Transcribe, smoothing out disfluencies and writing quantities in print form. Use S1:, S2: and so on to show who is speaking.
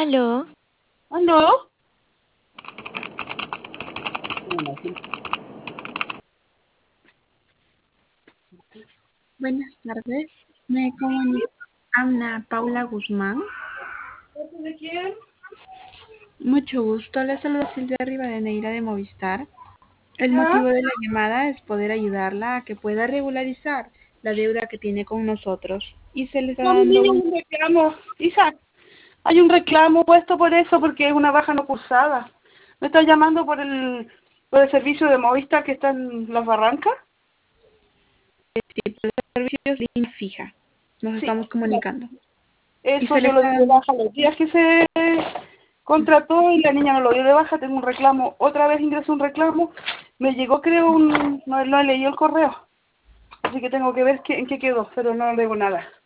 S1: Aló,
S2: ¿Aló? Buenas tardes. Me comunico Ana Paula Guzmán.
S1: ¿de quién?
S2: Mucho gusto. Le saluda Silvia Rivadeneira de Movistar. El
S1: ¿Ya?
S2: motivo de la llamada es poder ayudarla a que pueda regularizar la deuda que tiene con nosotros y se le está
S1: No, mi
S2: dando
S1: niño,
S2: un...
S1: un reclamo. Isaac, hay un reclamo puesto por eso, porque es una baja no cursada. Me está llamando por el servicio de Movistar que está en Las Barrancas.
S2: tipo de servicios línea fija. Nos
S1: Sí,
S2: estamos
S1: claro.
S2: comunicando. Y
S1: Eso
S2: se le
S1: yo lo
S2: está
S1: di de
S2: dando...
S1: baja los días que se contrató y la niña no lo dio de baja. Tengo un reclamo. Otra vez ingresé un reclamo. Me llegó, creo, no leí el correo. Así que tengo que ver en qué quedó, pero no debo nada.